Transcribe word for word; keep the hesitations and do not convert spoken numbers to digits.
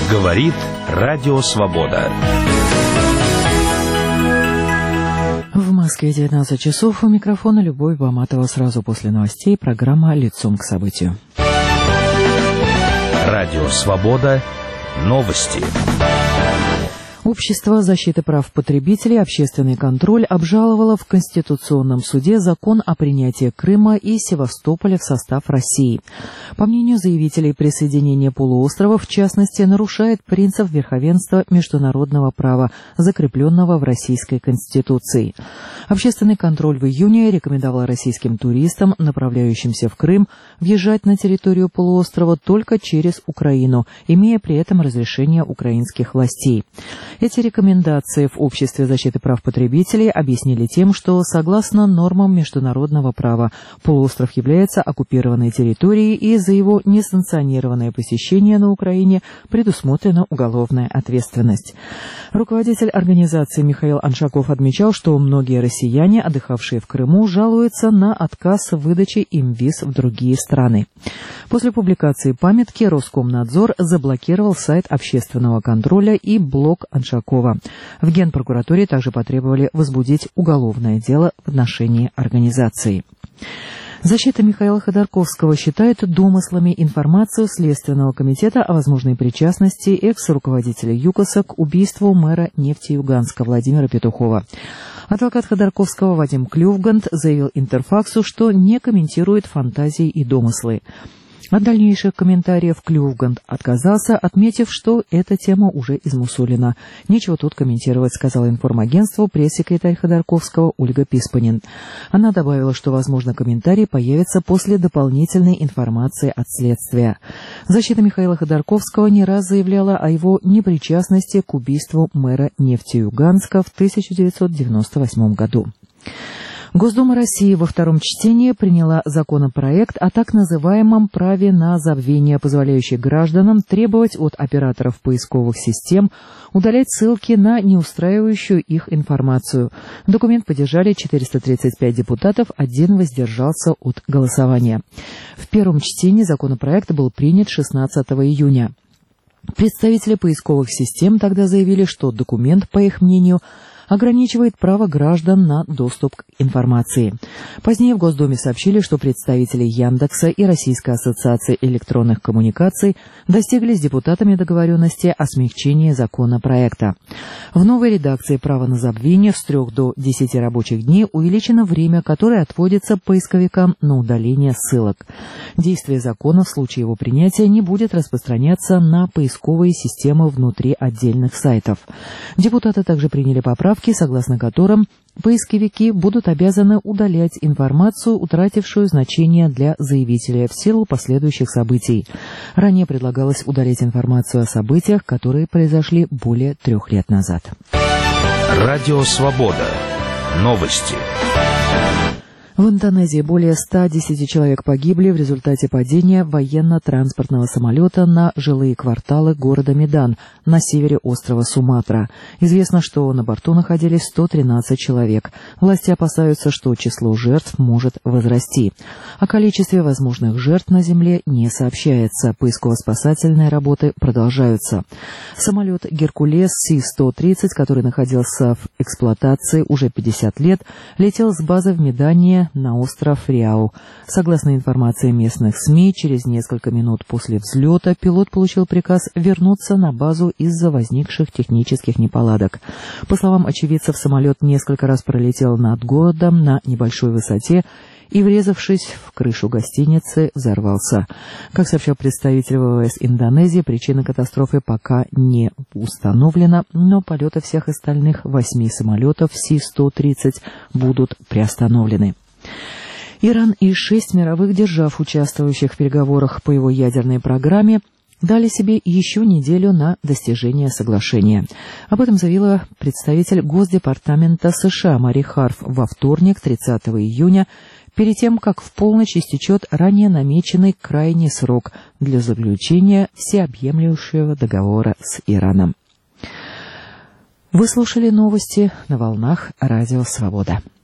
Говорит Радио Свобода. В Москве девятнадцать часов. У микрофона Любовь Баматова. Сразу после новостей программа «Лицом к событию». Радио Свобода. Новости. Общество защиты прав потребителей «Общественный контроль» обжаловало в Конституционном суде закон о принятии Крыма и Севастополя в состав России. По мнению заявителей, присоединение полуострова, в частности, нарушает принцип верховенства международного права, закрепленного в Российской Конституции. «Общественный контроль» в июне рекомендовал российским туристам, направляющимся в Крым, въезжать на территорию полуострова только через Украину, имея при этом разрешение украинских властей. Эти рекомендации в Обществе защиты прав потребителей объяснили тем, что, согласно нормам международного права, полуостров является оккупированной территорией, и за его несанкционированное посещение на Украине предусмотрена уголовная ответственность. Руководитель организации Михаил Аншаков отмечал, что многие россияне, отдыхавшие в Крыму, жалуются на отказ в выдаче им виз в другие страны. После публикации памятки Роскомнадзор заблокировал сайт общественного контроля и блог Аншакова. В Генпрокуратуре также потребовали возбудить уголовное дело в отношении организации. Защита Михаила Ходорковского считает домыслами информацию Следственного комитета о возможной причастности экс-руководителя ЮКОСа к убийству мэра Нефтеюганска Владимира Петухова. Адвокат Ходорковского Вадим Клювгант заявил Интерфаксу, что не комментирует фантазии и домыслы. От дальнейших комментариев Клювгант отказался, отметив, что эта тема уже измусолена. «Нечего тут комментировать», — сказала информагентству пресс-секретарь Ходорковского Ольга Писпанин. Она добавила, что, возможно, комментарий появится после дополнительной информации от следствия. Защита Михаила Ходорковского не раз заявляла о его непричастности к убийству мэра Нефтеюганска в тысяча девятьсот девяносто восьмом году. Госдума России во втором чтении приняла законопроект о так называемом праве на забвение, позволяющий гражданам требовать от операторов поисковых систем удалять ссылки на неустраивающую их информацию. Документ поддержали четыреста тридцать пять депутатов, один воздержался от голосования. В первом чтении законопроект был принят шестнадцатого июня. Представители поисковых систем тогда заявили, что документ, по их мнению, ограничивает право граждан на доступ к информации. Позднее в Госдуме сообщили, что представители Яндекса и Российской ассоциации электронных коммуникаций достигли с депутатами договоренности о смягчении законопроекта. В новой редакции права на забвение с трех до десяти рабочих дней увеличено время, которое отводится поисковикам на удаление ссылок. Действие закона в случае его принятия не будет распространяться на поисковые системы внутри отдельных сайтов. Депутаты также приняли поправки, согласно которым поисковики будут обязаны удалять информацию, утратившую значение для заявителя в силу последующих событий. Ранее предлагалось удалять информацию о событиях, которые произошли более трех лет назад. Радио Свобода. Новости. В Индонезии более ста десяти человек погибли в результате падения военно-транспортного самолета на жилые кварталы города Медан на севере острова Суматра. Известно, что на борту находились сто тринадцать человек. Власти опасаются, что число жертв может возрасти. О количестве возможных жертв на земле не сообщается. Поисково-спасательные работы продолжаются. Самолет «Геркулес» Си сто тридцать, который находился в эксплуатации уже пятьдесят лет, летел с базы в Медане на остров Риау. Согласно информации местных СМИ, через несколько минут после взлета пилот получил приказ вернуться на базу из-за возникших технических неполадок. По словам очевидцев, самолет несколько раз пролетел над городом на небольшой высоте и, врезавшись в крышу гостиницы, взорвался. Как сообщал представитель ВВС Индонезии, причина катастрофы пока не установлена, но полеты всех остальных восьми самолетов Си сто тридцать будут приостановлены. Иран и шесть мировых держав, участвующих в переговорах по его ядерной программе, дали себе еще неделю на достижение соглашения. Об этом заявила представитель Госдепартамента США Мари Харф во вторник, тридцатого июня, перед тем, как в полночь истечет ранее намеченный крайний срок для заключения всеобъемлющего договора с Ираном. Вы слушали новости на волнах Радио Свобода.